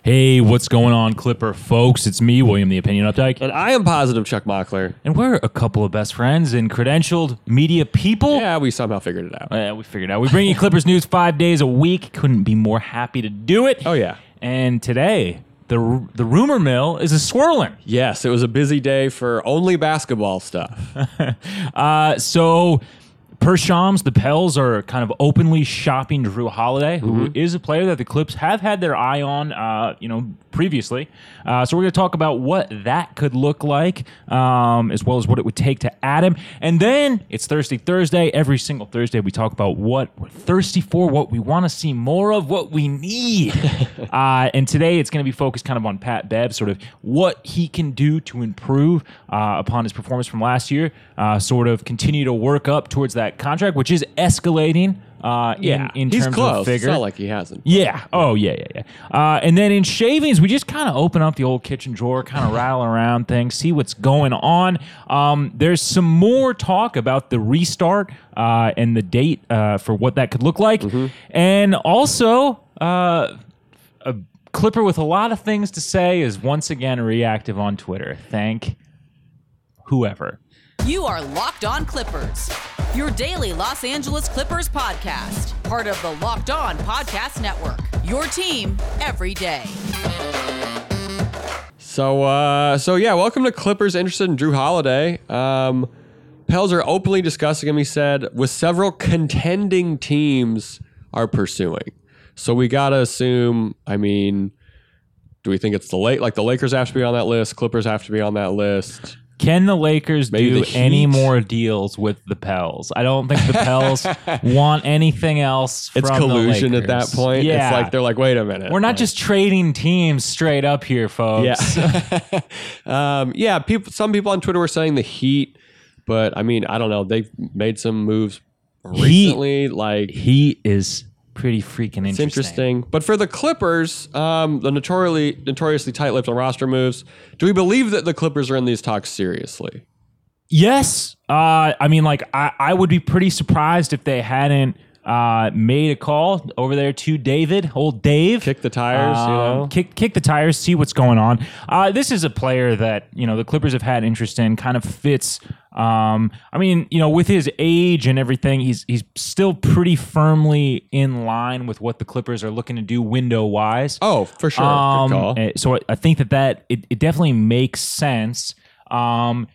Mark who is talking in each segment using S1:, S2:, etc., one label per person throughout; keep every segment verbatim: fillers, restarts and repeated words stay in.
S1: Hey, what's going on, Clipper folks? It's me, William the Opinion Updike.
S2: And I am positive Chuck Mockler.
S1: And we're a couple of best friends and credentialed media people.
S2: Yeah, we somehow figured it out.
S1: Yeah, we figured it out. We bring you Clippers news five days a week. Couldn't be more happy to do it.
S2: Oh, yeah.
S1: And today, the the rumor mill is a swirling.
S2: Yes, it was a busy day for only basketball stuff.
S1: uh, so... Per Shams, the Pels are kind of openly shopping Drew Holiday, who mm-hmm. is a player that the Clips have had their eye on, uh, you know, previously. Uh, so we're going to talk about what that could look like, um, as well as what it would take to add him. And then it's Thirsty Thursday. Every single Thursday, we talk about what we're thirsty for, what we want to see more of, what we need. uh, and today, it's going to be focused kind of on Pat Bev, sort of what he can do to improve uh, upon his performance from last year, uh, sort of continue to work up towards that contract, which is escalating uh,
S2: yeah,
S1: in, in
S2: he's
S1: terms
S2: close.
S1: of figure.
S2: It's not like he hasn't.
S1: Yeah. Oh, yeah, yeah, yeah. Uh, and then in shavings, we just kind of open up the old kitchen drawer, kind of rattle around things, see what's going on. Um, there's some more talk about the restart uh, and the date uh, for what that could look like. Mm-hmm. And also, uh, a Clipper with a lot of things to say is once again reactive on Twitter. Thank whoever.
S3: You are Locked On Clippers, your daily Los Angeles Clippers podcast, part of the Locked On Podcast Network, your team every day.
S2: So, uh, so yeah, welcome to Clippers interested in Drew Holiday. Um, Pels are openly discussing him, he said, with several contending teams are pursuing. So we got to assume, I mean, do we think it's the late, like the Lakers have to be on that list, Clippers have to be on that list?
S1: Can the Lakers
S2: Maybe
S1: do
S2: the
S1: any more deals with the Pels? I don't think the Pels want anything else from
S2: It's
S1: the
S2: collusion
S1: Lakers.
S2: at that point.
S1: Yeah.
S2: It's like, they're like, wait a minute.
S1: We're not
S2: like,
S1: just trading teams straight up here, folks.
S2: Yeah. um, yeah, people. Some people on Twitter were saying the Heat, but I mean, I don't know. They've made some moves recently.
S1: Heat,
S2: like
S1: Heat is pretty freaking interesting.
S2: It's interesting. But for the Clippers, um, the notoriously notoriously tight-lipped on roster moves, do we believe that the Clippers are in these talks seriously?
S1: Yes. Uh, I mean, like, I, I would be pretty surprised if they hadn't uh, made a call over there to David, old Dave.
S2: Kick the tires,
S1: um,
S2: you know?
S1: Kick, kick the tires, see what's going on. Uh, this is a player that, you know, the Clippers have had interest in, kind of fits... Um, I mean, you know, with his age and everything, he's he's still pretty firmly in line with what the Clippers are looking to do window-wise.
S2: Oh, for sure.
S1: Um,
S2: Good call.
S1: So I think that, that it, it definitely makes sense. Um,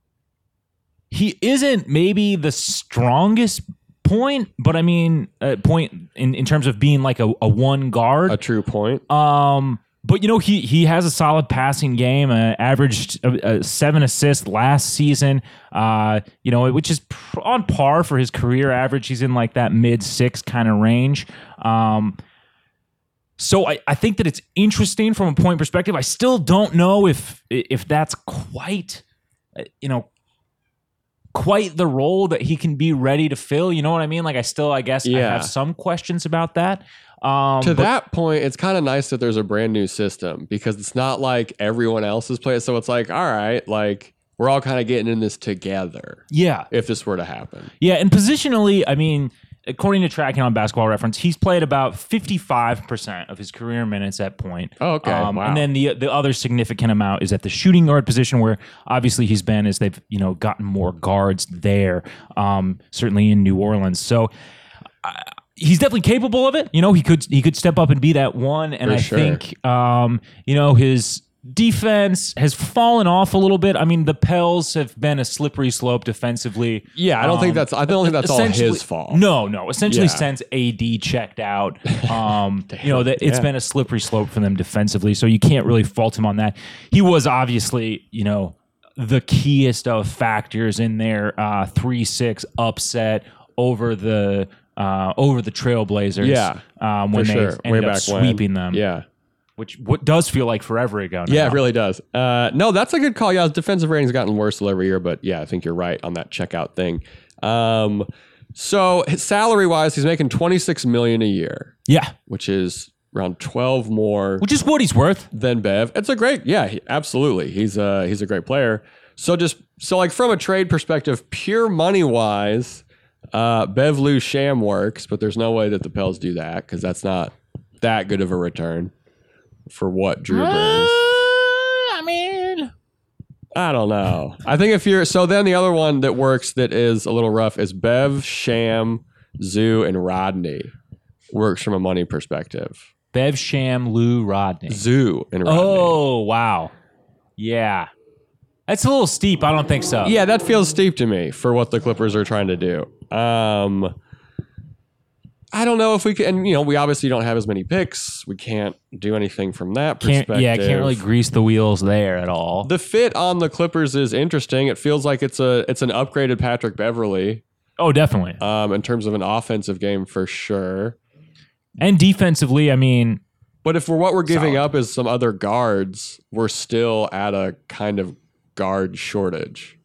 S1: he isn't maybe the strongest point, but I mean, uh, point in, in terms of being like a, a one guard.
S2: A true point.
S1: Um, But, you know, he he has a solid passing game, uh, averaged uh, uh, seven assists last season, uh, you know, which is pr- on par for his career average. He's in like that mid-six kind of range. Um, so I, I think that it's interesting from a point perspective. I still don't know if if that's quite, uh, you know, quite the role that he can be ready to fill. You know what I mean? Like, I still, I guess,
S2: Yeah.
S1: I have some questions about that. Um,
S2: to
S1: but,
S2: that point, it's kind of nice that there's a brand new system because it's not like everyone else is playing. So it's like, all right, like we're all kind of getting in this together.
S1: Yeah.
S2: If this were to happen.
S1: Yeah. And positionally, I mean, according to Tracking on Basketball Reference, he's played about fifty-five percent of his career minutes at point.
S2: Oh, okay.
S1: Um,
S2: wow.
S1: And then the the other significant amount is at the shooting guard position, where obviously he's been as they've, you know, gotten more guards there, um, certainly in New Orleans. So, uh, he's definitely capable of it. You know, he could he could step up and be that one. And
S2: For
S1: I
S2: sure.
S1: think, um, you know, his defense has fallen off a little bit. I mean, the Pels have been a slippery slope defensively.
S2: Yeah, I don't
S1: Um,
S2: think that's I don't think that's all
S1: essentially-
S2: his fault.
S1: No, no. Essentially,
S2: Yeah.
S1: since A D checked out, um, you know, that it's
S2: yeah.
S1: been a slippery slope for them defensively. So you can't really fault him on that. He was obviously, you know, the keyest of factors in their uh, three six upset over the uh, over the Trailblazers.
S2: Yeah,
S1: um, when
S2: for
S1: they
S2: sure.
S1: ended
S2: Way
S1: up
S2: back
S1: sweeping
S2: when.
S1: them.
S2: Yeah.
S1: Which what does feel like forever ago now.
S2: Yeah, it really does. Uh, no, that's a good call. Yeah, his defensive rating's gotten worse every year, but yeah, I think you're right on that checkout thing. Um, so his salary wise, he's making twenty-six million dollars a year,
S1: Yeah.
S2: which is around twelve more
S1: Which is what he's worth.
S2: than Bev. It's a great, yeah, he, absolutely. He's a he's a great player. So just so like from a trade perspective, pure money wise, uh, Bev Lou Sham works, but there's no way that the Pels do that because that's not that good of a return. for what Drew
S1: Uh,
S2: brings.
S1: I mean,
S2: I don't know. I think if you're so then the other one that works that is a little rough is Bev, Sham, Zoo, and Rodney. Works from a money perspective.
S1: Bev, Sham, Lou, Rodney.
S2: Zoo and Rodney.
S1: Oh, wow. Yeah. That's a little steep. I don't think so.
S2: Yeah, that feels steep to me for what the Clippers are trying to do. Um, I don't know if we can, and, you know, we obviously don't have as many picks. We can't do anything from that
S1: Can't,
S2: perspective.
S1: yeah, can't really grease the wheels there at all.
S2: The fit on the Clippers is interesting. It feels like it's a it's an upgraded Patrick Beverley
S1: Oh, definitely.
S2: um, in terms of an offensive game for sure.
S1: And defensively, I mean,
S2: But if we're what we're giving
S1: Solid.
S2: up is some other guards, we're still at a kind of guard shortage.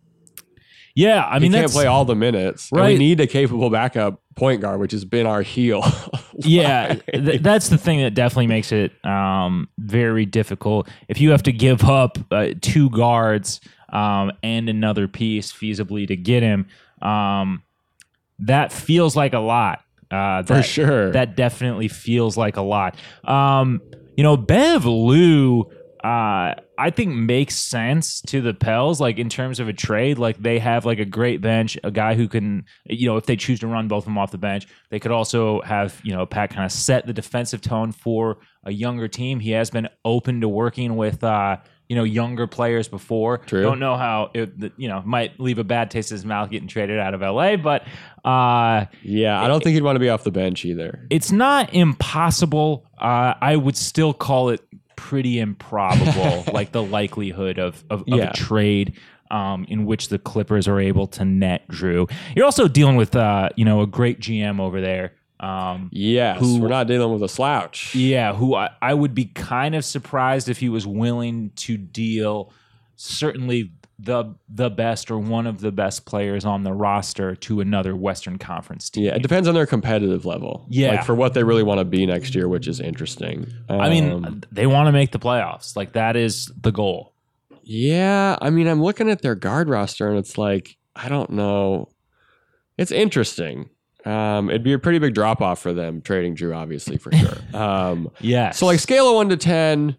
S1: yeah, I
S2: I
S1: mean,
S2: mean, can't
S1: that's
S2: play all the minutes. And we
S1: Right.
S2: need a capable backup point guard, which has been our heel.
S1: yeah, th- that's the thing that definitely makes it um, very difficult. If you have to give up uh, two guards um, and another piece feasibly to get him, um, that feels like a lot. Uh,
S2: For
S1: that,
S2: sure.
S1: That definitely feels like a lot. Um, you know, Bev Lou, uh, I think makes sense to the Pels, like in terms of a trade. Like they have like a great bench, a guy who can, you know, if they choose to run both of them off the bench, they could also have, you know, Pat kind of set the defensive tone for a younger team. He has been open to working with, uh, you know, younger players before.
S2: True.
S1: Don't know how it, you know, might leave a bad taste in his mouth getting traded out of L A, but uh,
S2: yeah, I don't think he'd want to be off the bench either.
S1: it's not impossible. Uh, I would still call it pretty improbable, like the likelihood of of, of
S2: Yeah.
S1: a trade um, in which the Clippers are able to net Drew. You're also dealing with uh, you know, a great G M over there. Um,
S2: Yes,
S1: Who-
S2: we're not dealing with a slouch.
S1: yeah, who I, I would be kind of surprised if he was willing to deal certainly the the best or one of the best players on the roster to another Western Conference team.
S2: Yeah, it depends on their competitive level.
S1: Yeah.
S2: Like for what they really want to be next year, which is interesting.
S1: I mean,
S2: Um,
S1: they want to make the playoffs. Like that is the goal.
S2: yeah, I mean, I'm looking at their guard roster and it's like, I don't know. It's interesting. Um, it'd be a pretty big drop off for them trading Drew, obviously, for sure. Um,
S1: Yeah.
S2: so like scale of one to ten,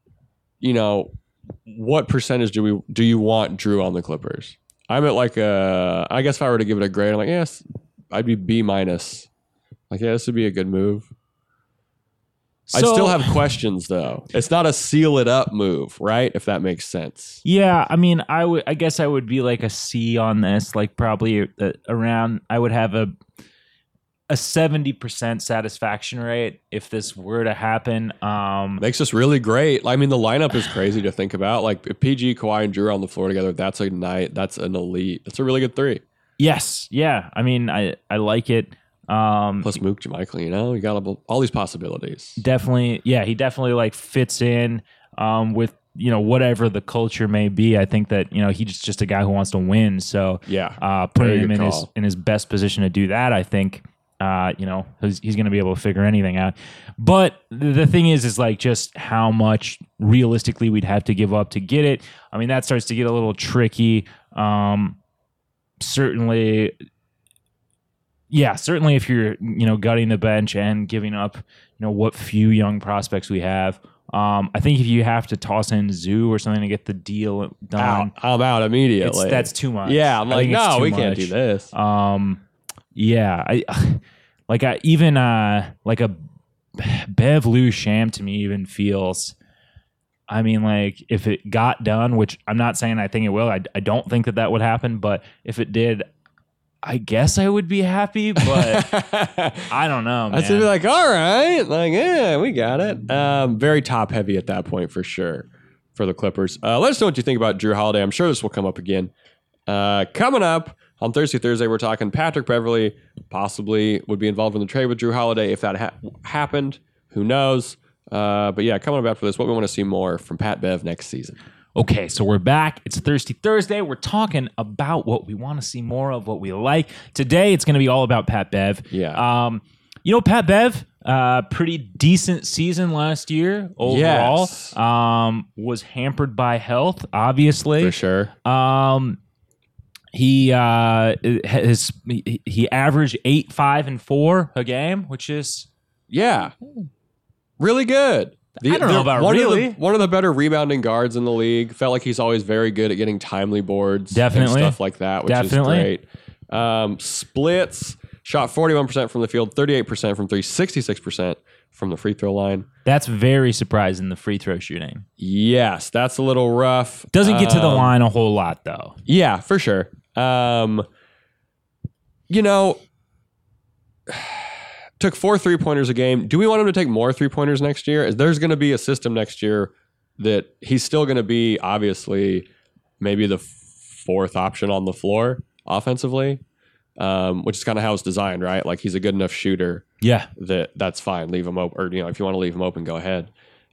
S2: you know, what percentage do we do you want Drew on the Clippers? I'm at like a, I guess if I were to give it a grade, I'm like, yes, I'd be B minus. Like, yeah, this would be a good move. I'd
S1: So-
S2: still have questions though. It's not a seal it up move, right? If that makes sense.
S1: Yeah, I mean, I would. I guess I would be like a C on this. Like probably uh, around. I would have a a seventy percent satisfaction rate if this were to happen. Um,
S2: Makes us really great. I mean, the lineup is crazy to think about. Like if P G, Kawhi, and Drew are on the floor together, that's a night. That's an elite. That's a really good three.
S1: yes. Yeah. I mean, I I like it. Um,
S2: Plus Mook, Michael, you know, you got all these possibilities.
S1: definitely. Yeah, he definitely like fits in um, with, you know, whatever the culture may be. I think that, you know, he's just a guy who wants to win. So
S2: Yeah,
S1: uh,
S2: very
S1: putting him
S2: good
S1: in his
S2: call.
S1: in his best position to do that, I think, uh, you know, he's, he's going to be able to figure anything out. But the the thing is, is like just how much realistically we'd have to give up to get it. I mean, that starts to get a little tricky. Um, certainly, yeah, certainly if you're, you know, gutting the bench and giving up, you know, what few young prospects we have. Um, I think if you have to toss in Zoo or something to get the deal done,
S2: Out. I'm out
S1: it's,
S2: immediately.
S1: that's too much.
S2: yeah, I'm
S1: I
S2: like,
S1: think it's
S2: no,
S1: too
S2: we can't
S1: much.
S2: do this.
S1: Um, yeah, I like I even uh like a Bev Lou Sham to me even feels. I mean, like if it got done, which I'm not saying I think it will. I, I don't think that that would happen, but if it did, I guess I would be happy. But I don't know, man.
S2: I'd still be like, all right, like, yeah, we got it. Um, very top heavy at that point for sure for the Clippers. Uh, let us know what you think about Drew Holiday. I'm sure this will come up again. Uh, coming up on Thursday, Thursday, we're talking Patrick Beverley possibly would be involved in the trade with Drew Holiday if that ha- happened. Who knows? Uh, but yeah, coming up after this, what we want to see more from Pat Bev next season.
S1: Okay, so we're back. It's Thirsty Thursday. We're talking about what we want to see more of, what we like. Today, it's going to be all about Pat Bev.
S2: Yeah.
S1: Um, you know, Pat Bev, uh, pretty decent season last year overall.
S2: Yes.
S1: Um, was hampered by health, obviously.
S2: For sure.
S1: Um, he uh, his he, he averaged eight, five, and four a game, which is
S2: Yeah. Really good. The,
S1: I don't know
S2: they're
S1: about
S2: one
S1: really.
S2: Of the, one of the better rebounding guards in the league. Felt like he's always very good at getting timely boards.
S1: Definitely.
S2: And stuff like that, which
S1: Definitely.
S2: is great. Um, splits, shot forty-one percent from the field, thirty-eight percent from three, sixty-six percent from the free throw line.
S1: That's very surprising, the free throw shooting.
S2: Yes, that's a little rough.
S1: Doesn't get to the
S2: Um,
S1: line a whole lot, though.
S2: Yeah, for sure. Um, you know, took four three-pointers a game. Do we want him to take more three-pointers next year? There's going to be a system next year that he's still going to be, obviously, maybe the fourth option on the floor offensively, um, which is kind of how it's designed, right? Like, he's a good enough shooter
S1: Yeah.
S2: that that's fine. Leave him open. Or, you know, if you want to leave him open, go ahead.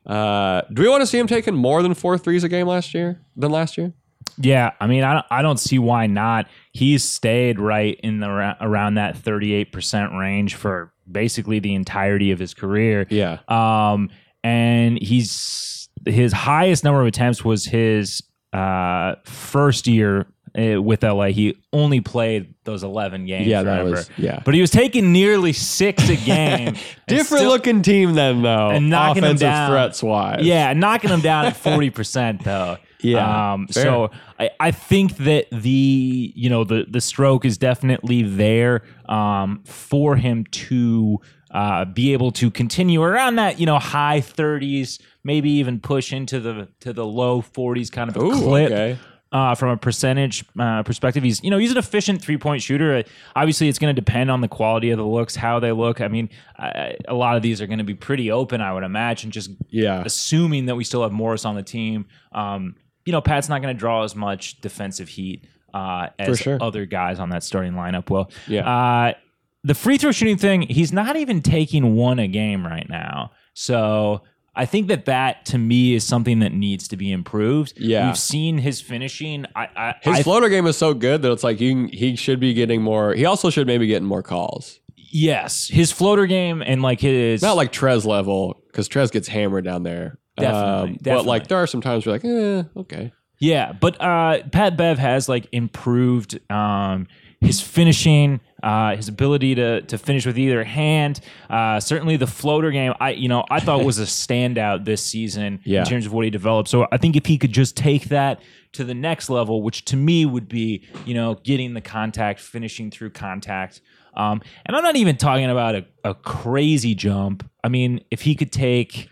S2: Uh, do we want to see him taking more than four threes a game last year than last year?
S1: Yeah, I mean, I don't, I don't see why not. He's stayed right in the ra- around that thirty-eight percent range for basically the entirety of his career.
S2: Yeah.
S1: Um, and he's his highest number of attempts was his uh, first year uh, with L A. He only played those eleven games.
S2: Yeah, that
S1: remember?
S2: was- yeah.
S1: But he was taking nearly six a game. and
S2: Different
S1: still-
S2: looking team then, though.
S1: And knocking them
S2: offensive
S1: down.
S2: threats wise.
S1: Yeah, knocking him down at forty percent though.
S2: Yeah,
S1: Um,
S2: fair.
S1: so I, I think that the you know the the stroke is definitely there um, for him to uh, be able to continue around that you know high thirties, maybe even push into the to the low forties kind of a
S2: Ooh,
S1: clip.
S2: okay.
S1: Uh, from a percentage uh, perspective, he's you know he's an efficient three point shooter. Uh, obviously, it's going to depend on the quality of the looks, how they look. I mean, I, a lot of these are going to be pretty open, I would imagine. Just
S2: Yeah.
S1: assuming that we still have Morris on the team, um, you know, Pat's not going to draw as much defensive heat uh, as
S2: sure.
S1: other guys on that starting lineup will.
S2: Yeah.
S1: Uh, the free throw shooting thing, he's not even taking one a game right now, so. I think that that to me is something that needs to be improved.
S2: Yeah.
S1: We've seen his finishing. I, I,
S2: His
S1: I
S2: floater game is so good that it's like you, can- he should be getting more. He also should maybe getting more calls.
S1: yes, his floater game and like his
S2: Not like Trez level, because Trez gets hammered down there.
S1: Definitely,
S2: Um, But
S1: definitely.
S2: like there are some times where you're like, eh, okay.
S1: Yeah, but uh, Pat Bev has like improved um, his finishing, uh, his ability to to finish with either hand. Uh, certainly, the floater game, I you know I thought was a standout this season
S2: Yeah.
S1: in terms of what he developed. So I think if he could just take that to the next level, which to me would be you know getting the contact, finishing through contact. Um, and I'm not even talking about a, a crazy jump. I mean, if he could take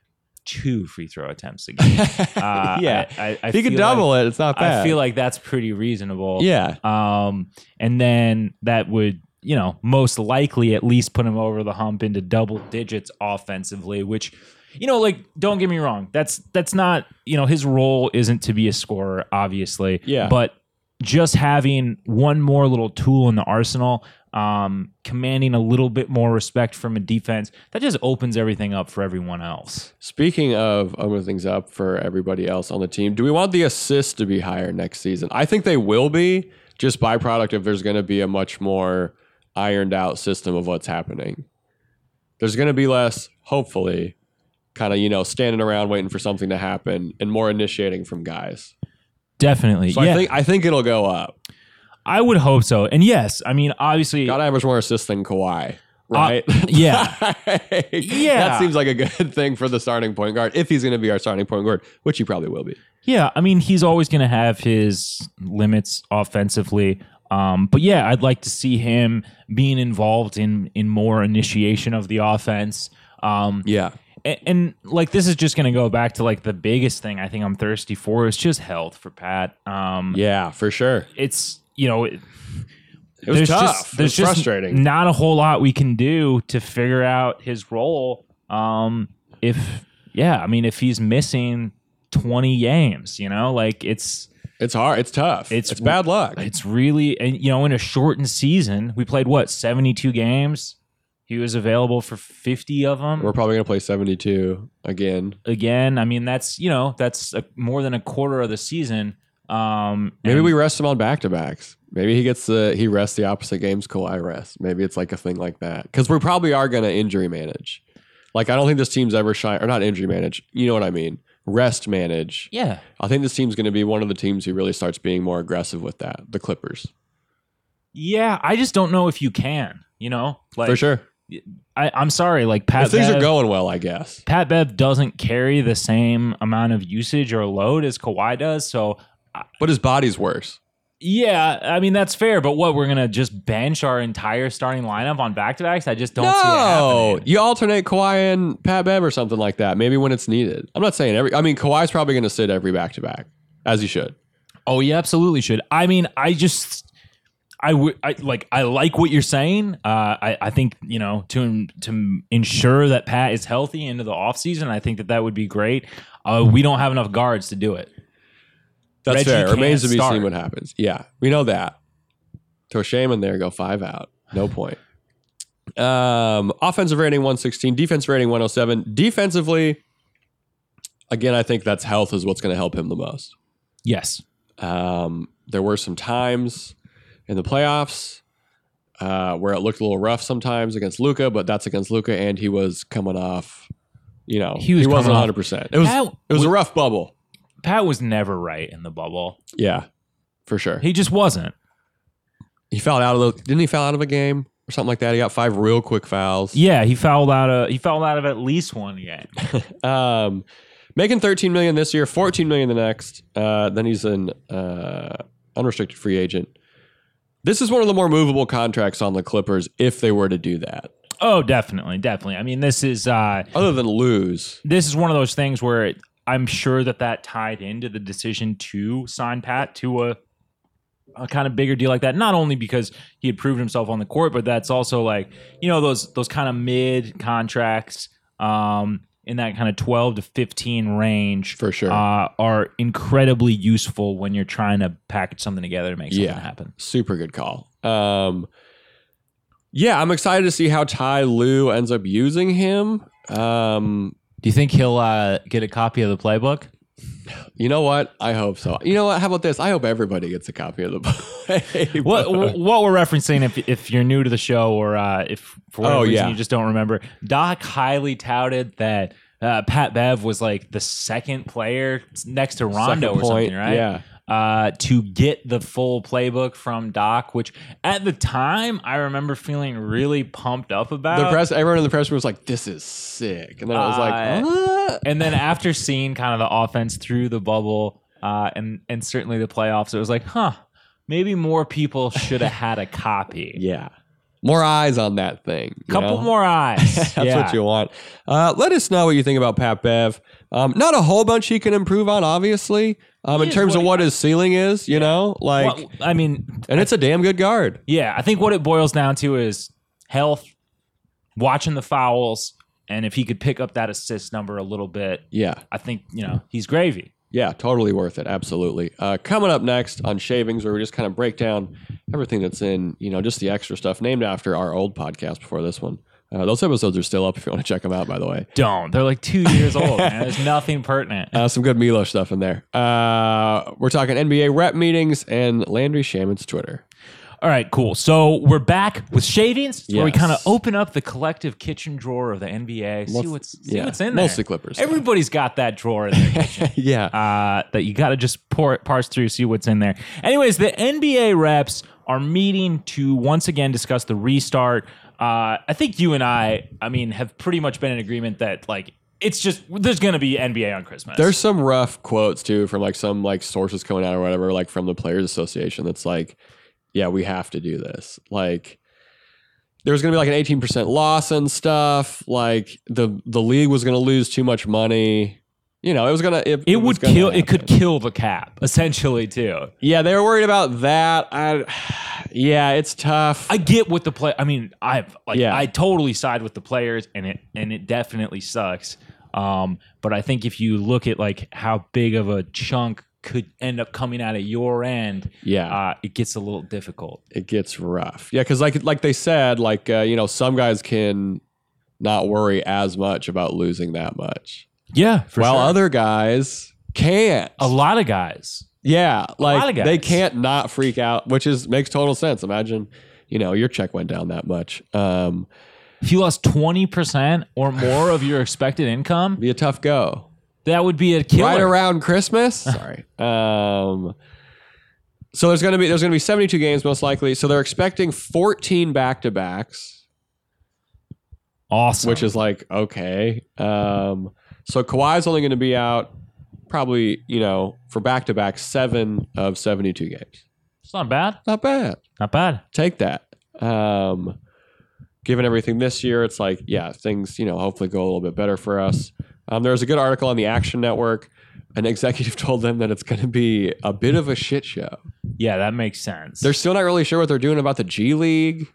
S1: two free throw attempts a game. Uh,
S2: Yeah.
S1: I, I, I
S2: If he could
S1: feel
S2: double
S1: like,
S2: it, it's not bad.
S1: I feel like that's pretty reasonable.
S2: Yeah.
S1: Um, and then that would, you know, most likely at least put him over the hump into double digits offensively, which, you know, like, don't get me wrong. That's, that's not, you know, his role isn't to be a scorer, obviously.
S2: Yeah.
S1: But just having one more little tool in the arsenal, um, commanding a little bit more respect from a defense, that just opens everything up for everyone else.
S2: Speaking of opening things up for everybody else on the team, do we want the assists to be higher next season? I think they will be, just byproduct if there's going to be a much more ironed out system of what's happening. There's going to be less, hopefully, kind of, you know, standing around waiting for something to happen and more initiating from guys.
S1: Definitely.
S2: So
S1: yeah.
S2: I think I think it'll go up.
S1: I would hope so. And yes, I mean, obviously,
S2: Got to average more assists than Kawhi, right?
S1: yeah. Yeah.
S2: That seems like a good thing for the starting point guard if he's going to be our starting point guard, which he probably will be.
S1: yeah, I mean, he's always going to have his limits offensively. Um, but yeah, I'd like to see him being involved in in more initiation of the offense. Um,
S2: Yeah.
S1: and, and like this is just going to go back to like the biggest thing I think I'm thirsty for is just health for Pat. Um,
S2: Yeah, for sure.
S1: it's you know. It,
S2: It was
S1: there's
S2: tough.
S1: Just,
S2: It
S1: there's
S2: was
S1: just
S2: frustrating.
S1: not a whole lot we can do to figure out his role. Um, if yeah, I mean, if he's missing twenty games, you know, like it's
S2: It's hard. It's tough.
S1: It's-
S2: It's, bad luck.
S1: it's really and you know in a shortened season, we played what seventy-two games. He was available for fifty of them.
S2: We're probably going to play seventy-two again.
S1: Again, I mean that's you know that's a, more than a quarter of the season. Um,
S2: Maybe
S1: and-
S2: we rest him on back-to-backs. Maybe he gets the he rests the opposite games Kawhi rests. Maybe it's like a thing like that. Because we probably are going to injury manage. Like, I don't think this team's ever shine or not injury manage. You know what I mean? Rest manage.
S1: yeah.
S2: I think this team's going to be one of the teams who really starts being more aggressive with that. The Clippers.
S1: Yeah, I just don't know if you can, you know? Like
S2: For sure.
S1: I, I'm sorry, like Pat
S2: If things
S1: Bev,
S2: are going well, I guess.
S1: Pat Bev doesn't carry the same amount of usage or load as Kawhi does. So,
S2: But his body's worse.
S1: yeah, I mean, that's fair. But what, we're going to just bench our entire starting lineup on back-to-backs? I just don't see it
S2: No,
S1: happening.
S2: you alternate Kawhi and Pat Bev or something like that. Maybe when it's needed. I'm not saying every. I mean, Kawhi's probably going to sit every back to back, as he should.
S1: Oh, you absolutely should. I mean, I just... I would I, like. I like what you're saying. Uh, I I think you know to to ensure that Pat is healthy into the offseason, I think that that would be great. Uh, we don't have enough guards to do it.
S2: That's
S1: Reggie
S2: fair. Remains to
S1: can't
S2: be
S1: start.
S2: seen what happens. Yeah, we know that. Throw Shame in there, go five out. No point. Um, offensive rating one sixteen, defense rating one oh seven. Defensively, again, I think that's health is what's going to help him the most.
S1: Yes.
S2: Um, there were some times in the playoffs uh, where it looked a little rough sometimes against Luka, but that's against Luka, and he was coming off. You know,
S1: He was
S2: he wasn't
S1: coming off-
S2: one hundred percent. It was
S1: Pat
S2: it was
S1: was-
S2: a rough bubble.
S1: Pat was never right in the bubble.
S2: Yeah, for sure.
S1: He just wasn't.
S2: He fouled out of the. Didn't he foul out of a game or something like that? He got five real quick fouls.
S1: Yeah, he fouled out of he fouled out of at least one game.
S2: Um, making thirteen million this year, fourteen million the next. Uh, then he's an uh, unrestricted free agent. This is one of the more movable contracts on the Clippers if they were to do that.
S1: Oh, definitely, definitely. I mean, this is uh,
S2: Other than lose,
S1: this is one of those things where I'm sure that that tied into the decision to sign Pat to a a kind of bigger deal like that. Not only because he had proved himself on the court, but that's also like you know those those kind of mid contracts. Um, in that kind of twelve to fifteen range
S2: For sure.
S1: uh, are incredibly useful when you're trying to package something together to make something
S2: yeah,
S1: happen.
S2: super good call. Um, yeah, I'm excited to see how Ty Lue ends up using him. Um,
S1: Do you think he'll uh, get a copy of the playbook?
S2: you know what? I hope so. You know what? How about this? I hope everybody gets a copy of the playbook.
S1: What what we're referencing, if if you're new to the show or uh, if for whatever
S2: Oh,
S1: reason
S2: yeah.
S1: you just don't remember, Doc highly touted that uh, Pat Bev was like the second player next to Rondo
S2: Second
S1: or
S2: point,
S1: something, right?
S2: yeah.
S1: Uh, to get the full playbook from Doc, which at the time I remember feeling really pumped up about.
S2: The press, everyone in the press room was like, "This is sick," and then I was like,
S1: Uh,
S2: "What?"
S1: And then after seeing kind of the offense through the bubble uh, and and certainly the playoffs, it was like, huh, maybe more people should have had a copy.
S2: Yeah, more eyes on that thing. you
S1: Couple
S2: know?
S1: more eyes.
S2: That's
S1: Yeah.
S2: what you want. Uh, let us know what you think about Pat Bev. Um, not a whole bunch he can improve on, obviously. Um, in
S1: is
S2: terms
S1: what
S2: of
S1: he-
S2: what his ceiling is, you know, like,
S1: Well, I mean,
S2: and it's a damn good guard.
S1: yeah, I think what it boils down to is health, watching the fouls, and if he could pick up that assist number a little bit,
S2: Yeah,
S1: I think, you know, he's gravy.
S2: yeah, totally worth it. Absolutely. Uh, coming up next on Shavings, where we just kind of break down everything that's in, you know, just the extra stuff named after our old podcast before this one. Uh, those episodes are still up if you want to check them out, by the way.
S1: Don't. They're like two years old, man. There's nothing pertinent.
S2: Uh, some good Milo stuff in there. Uh, we're talking N B A rep meetings and Landry Shaman's Twitter.
S1: All right, cool. So we're back with Shavings, where we
S2: Yes.
S1: kind of open up the collective kitchen drawer of the N B A, see
S2: Most-
S1: what's see
S2: yeah,
S1: what's in there.
S2: mostly Clippers stuff.
S1: Everybody's got that drawer in their kitchen.
S2: Yeah.
S1: uh, that you got to just pour, parse through, see what's in there. Anyways, the N B A reps are meeting to once again discuss the restart. Uh, I think you and I, I mean, have pretty much been in agreement that like it's just there's going to be N B A on Christmas.
S2: There's some rough quotes too from like some like sources coming out or whatever, like from the Players Association. That's like, yeah, we have to do this. Like, there's going to be like an eighteen percent loss and stuff. Like the the league was going to lose too much money. You know, it was gonna. It,
S1: it
S2: was
S1: would
S2: gonna
S1: kill. It could
S2: happen.
S1: kill the cap essentially too.
S2: Yeah, they were worried about that. I, yeah, it's tough.
S1: I get what the play. I mean, I've like
S2: Yeah.
S1: I totally side with the players, and it and it definitely sucks. Um, but I think if you look at like how big of a chunk could end up coming out of your end,
S2: Yeah.
S1: uh, it gets a little difficult.
S2: it gets rough. Yeah, because like like they said, like uh, you know, some guys can not worry as much about losing that much,
S1: Yeah, for
S2: while
S1: sure.
S2: other guys can't.
S1: a lot of guys.
S2: Yeah, like
S1: lot of
S2: they
S1: guys.
S2: can't not freak out, which is makes total sense. Imagine, you know, your check went down that much. Um,
S1: If you lost twenty percent or more of your expected income,
S2: be a tough go.
S1: that would be a killer.
S2: Right around Christmas. Sorry. Um, so there's gonna be there's gonna be seventy-two games most likely. So they're expecting fourteen back to backs.
S1: Awesome.
S2: which is like, okay. Um, so Kawhi's only going to be out probably, you know, for back-to-back seven of seventy-two games.
S1: It's not bad.
S2: Not bad.
S1: Not bad.
S2: Take that. Um, given everything this year, it's like, yeah, things, you know, hopefully go a little bit better for us. Um, there was a good article on the Action Network. An executive told them that it's going to be a bit of a shit show.
S1: Yeah, that makes sense.
S2: They're still not really sure what they're doing about the G League.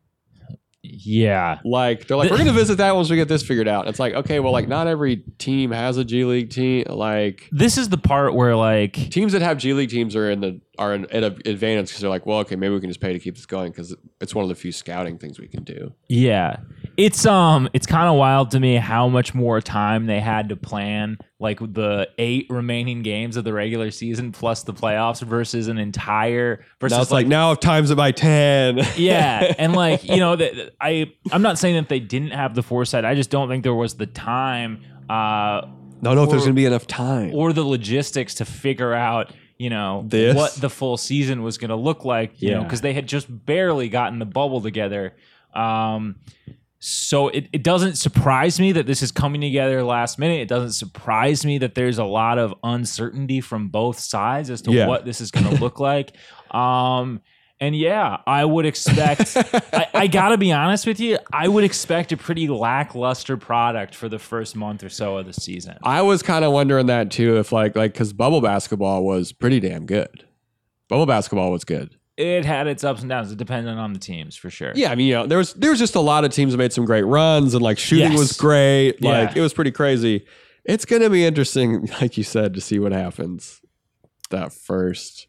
S1: Yeah.
S2: Like, they're like, we're going to visit that once we get this figured out. It's like, okay, well, like, not every team has a G League team. Like,
S1: This is the part where, like,
S2: teams that have G League teams are in the are in, at an advantage because they're like, well, okay, maybe we can just pay to keep this going because it's one of the few scouting things we can do.
S1: yeah, it's um, it's kind of wild to me how much more time they had to plan, like the eight remaining games of the regular season plus the playoffs versus an entire versus
S2: Now it's like, now times it by ten.
S1: yeah, and like you know, the, I I'm not saying that they didn't have the foresight. I just don't think there was the time. Uh,
S2: don't know if there's
S1: or-
S2: going to be enough time.
S1: or the logistics to figure out, you know,
S2: This?
S1: what the full season was going to look like, you know,
S2: Yeah.
S1: because they had just barely gotten the bubble together. Um, so it, it doesn't surprise me that this is coming together last minute. It doesn't surprise me that there's a lot of uncertainty from both sides as to
S2: Yeah.
S1: what this is going to look like. Um, and yeah, I would expect, I, I got to be honest with you, I would expect a pretty lackluster product for the first month or so of the season.
S2: I was kind of wondering that too, if like, like, because bubble basketball was pretty damn good. Bubble basketball was good.
S1: It had its ups and downs. It depended on the teams for sure.
S2: Yeah, I mean, you know, there was there was just a lot of teams that made some great runs and like shooting
S1: Yes.
S2: was great. Like
S1: Yeah.
S2: it was pretty crazy. It's gonna be interesting, like you said, to see what happens that first.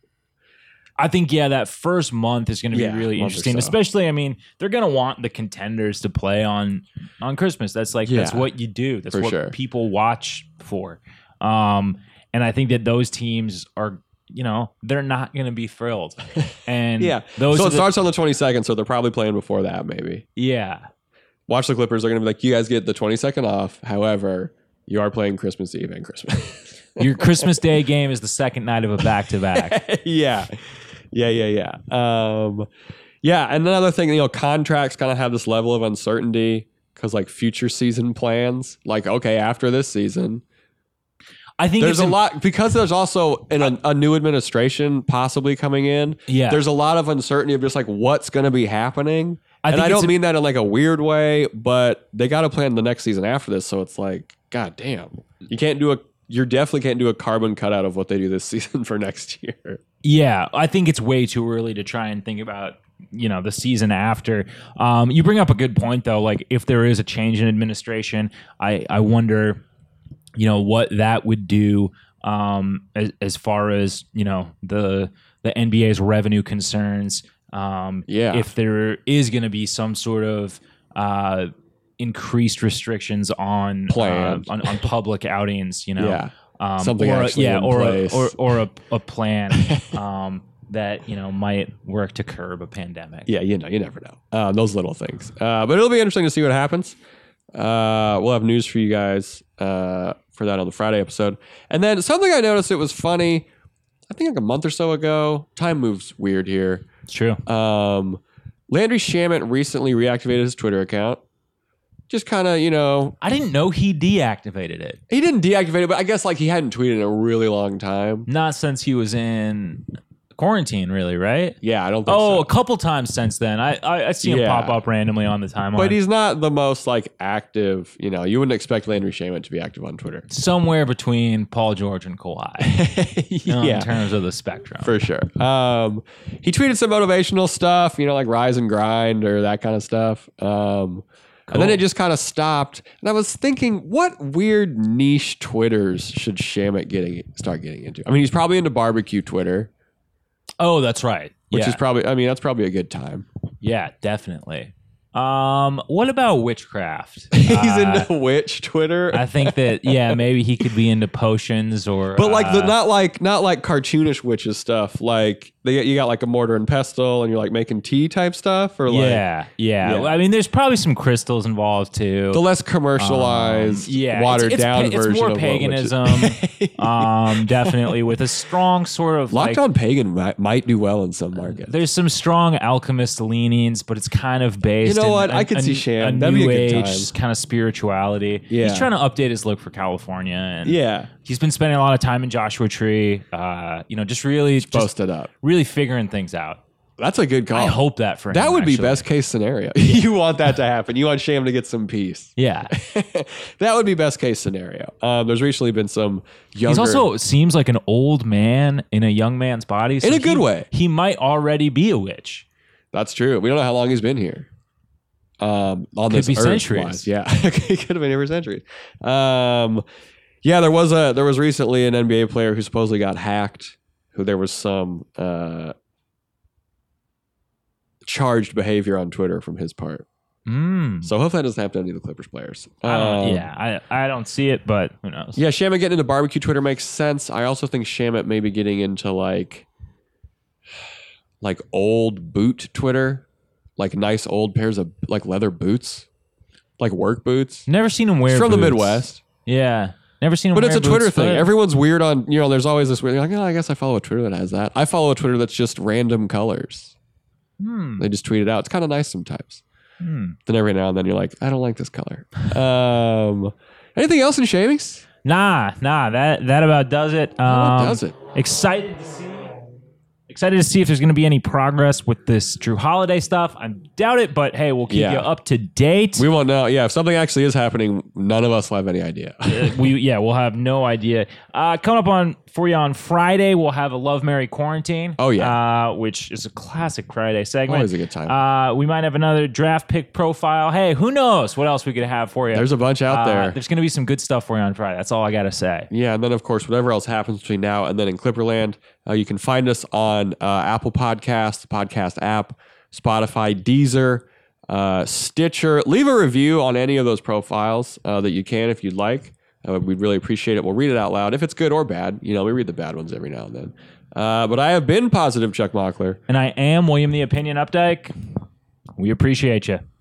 S1: I think, yeah, that first month is going to be
S2: Yeah,
S1: really
S2: month or
S1: interesting.
S2: so.
S1: Especially, I mean, they're going to want the contenders to play on on Christmas. That's like that's
S2: Yeah,
S1: what you do. That's
S2: for
S1: what
S2: sure.
S1: people watch for. Um, and I think that those teams are, you know, they're not going to be thrilled. And
S2: Yeah.
S1: those
S2: so
S1: are
S2: it
S1: the-
S2: starts on the twenty-second, so they're probably playing before that, maybe.
S1: yeah.
S2: Watch the Clippers. They're gonna be like, you guys get the twenty-second off. However, you are playing Christmas Eve and Christmas.
S1: Your Christmas Day game is the second night of a back to back.
S2: yeah. Yeah, yeah, yeah. Um, yeah, and another thing, you know, contracts kind of have this level of uncertainty because, like, future season plans, like, okay, after this season,
S1: I think
S2: there's
S1: it's
S2: a
S1: im-
S2: lot because there's also in a, a new administration possibly coming in.
S1: Yeah.
S2: there's a lot of uncertainty of just like what's going to be happening.
S1: I
S2: and
S1: think
S2: I
S1: it's
S2: don't
S1: a-
S2: mean that in like a weird way, but they got to plan the next season after this. So it's like, God damn, you can't do a. You definitely can't do a carbon cutout of what they do this season for next year.
S1: Yeah, I think it's way too early to try and think about, you know, the season after. Um, you bring up a good point, though. Like, if there is a change in administration, I, I wonder, you know, what that would do um, as, as far as, you know, the the N B A's revenue concerns. Um,
S2: Yeah.
S1: If there is going to be some sort of uh, increased restrictions on, uh,
S2: Planned.
S1: on on public outings, you know.
S2: Yeah.
S1: Um,
S2: Something
S1: or a-
S2: actually
S1: yeah,
S2: in
S1: or
S2: place.
S1: A, or or a, a plan um, that you know might work to curb a pandemic.
S2: Yeah, you know, you never know. Uh, those little things. Uh, but it'll be interesting to see what happens. Uh, we'll have news for you guys uh, for that on the Friday episode. And then something I noticed it was funny, I think like a month or so ago. Time moves weird here.
S1: It's true.
S2: Um, Landry Shamet recently reactivated his Twitter account. Just kind of, you know,
S1: I didn't know he deactivated it.
S2: he didn't deactivate it, but I guess like he hadn't tweeted in a really long time.
S1: Not since he was in quarantine, really, right?
S2: Yeah, I don't think
S1: Oh,
S2: so.
S1: a couple times since then. I I, I see him
S2: Yeah.
S1: pop up randomly on the timeline.
S2: But he's not the most like active, you know, you wouldn't expect Landry Shamet to be active on Twitter.
S1: somewhere between Paul George and Kawhi, you know,
S2: yeah.
S1: in terms of the spectrum.
S2: For sure. Um, he tweeted some motivational stuff, you know, like rise and grind or that kind of stuff. Um, And then
S1: Cool.
S2: it just kind of stopped. And I was thinking, what weird niche Twitters should Shamet getting start getting into? I mean, he's probably into barbecue Twitter,
S1: Oh, that's right.
S2: which
S1: yeah.
S2: is probably, I mean, that's probably a good time.
S1: yeah, definitely. Um, what about witchcraft?
S2: he's
S1: Uh,
S2: into witch Twitter.
S1: I think that yeah, maybe he could be into potions or
S2: but like the
S1: uh,
S2: not like not like cartoonish witches stuff, like They, you got like a mortar and pestle, and you're like making tea type stuff, or like
S1: yeah, yeah,
S2: Yeah.
S1: I mean, there's probably some crystals involved too.
S2: the less commercialized,
S1: Um, yeah,
S2: watered
S1: it's, it's,
S2: down
S1: pa-
S2: version
S1: it's more
S2: of what- which is-
S1: paganism, um, definitely with a strong sort of
S2: Locked
S1: like,
S2: on pagan might, might do well in some markets.
S1: there's some strong alchemist leanings, but it's kind of based.
S2: You know
S1: in
S2: what?
S1: a-
S2: I could
S1: a-
S2: see Sham.
S1: A
S2: That'd be
S1: new
S2: a good
S1: age
S2: time.
S1: kind of spirituality.
S2: Yeah.
S1: He's trying to update his look for California, and
S2: Yeah,
S1: he's been spending a lot of time in Joshua Tree. Uh, you know, just really, just
S2: posted up.
S1: really figuring things out.
S2: That's a good call.
S1: I hope that for him.
S2: that would be
S1: actually.
S2: best case scenario. You want that to happen. You want Sham to get some peace.
S1: Yeah.
S2: That would be best case scenario. Um, there's recently been some younger.
S1: He's also seems like an old man in a young man's body. so
S2: In a good
S1: he-
S2: way.
S1: He might already be a witch.
S2: That's true. We don't know how long he's been here. Um, on
S1: Could
S2: this
S1: be
S2: earth
S1: centuries.
S2: wise. Yeah, he could have been here for centuries. Um, yeah, there was a there was recently an N B A player who supposedly got hacked. Who there was some uh, charged behavior on Twitter from his part.
S1: Mm.
S2: So hopefully that doesn't happen to any of the Clippers players.
S1: I don't,
S2: Um,
S1: yeah, I, I don't see it, but who knows?
S2: Yeah, Shamit getting into barbecue Twitter makes sense. I also think Shamit may be getting into like like old boot Twitter, like nice old pairs of like leather boots, like work boots.
S1: Never seen him wear.
S2: It's from the
S1: boots.
S2: Midwest,
S1: Yeah, never seen him.
S2: but
S1: wear
S2: it's a Twitter
S1: boots,
S2: thing.
S1: but-
S2: Everyone's weird on, you know, there's always this weird, like, oh, I guess I follow a Twitter that has that. I follow a Twitter that's just random colors.
S1: Hmm.
S2: They just tweet it out. It's kind of nice sometimes.
S1: Hmm.
S2: Then every now and then you're like, I don't like this color. Um, anything else in shavings?
S1: Nah, nah. That that about does it. Um,
S2: That does it.
S1: Excited to see. Excited to see if there's going to be any progress with this Drew Holiday stuff. I doubt it, but hey, we'll keep
S2: Yeah.
S1: you up to date.
S2: We won't know. Yeah, if something actually is happening, none of us will have any idea.
S1: Uh, we yeah, we'll have no idea. Uh, coming up on for you on Friday, we'll have a Love Mary Quarantine.
S2: Oh, yeah.
S1: uh, which is a classic Friday segment.
S2: Always a good time.
S1: Uh, we might have another draft pick profile. Hey, who knows what else we could have for you?
S2: There's a bunch out
S1: Uh,
S2: there.
S1: There's going to be some good stuff for you on Friday. That's all I got to say.
S2: Yeah, and then of course, whatever else happens between now and then in Clipperland, uh, you can find us on uh, Apple Podcasts, the podcast app, Spotify, Deezer, uh, Stitcher. Leave a review on any of those profiles uh, that you can if you'd like. Uh, we'd really appreciate it. We'll read it out loud if it's good or bad. You know, we read the bad ones every now and then. Uh, but I have been Positive Chuck Mockler.
S1: And I am William the Opinion Updike. We appreciate you.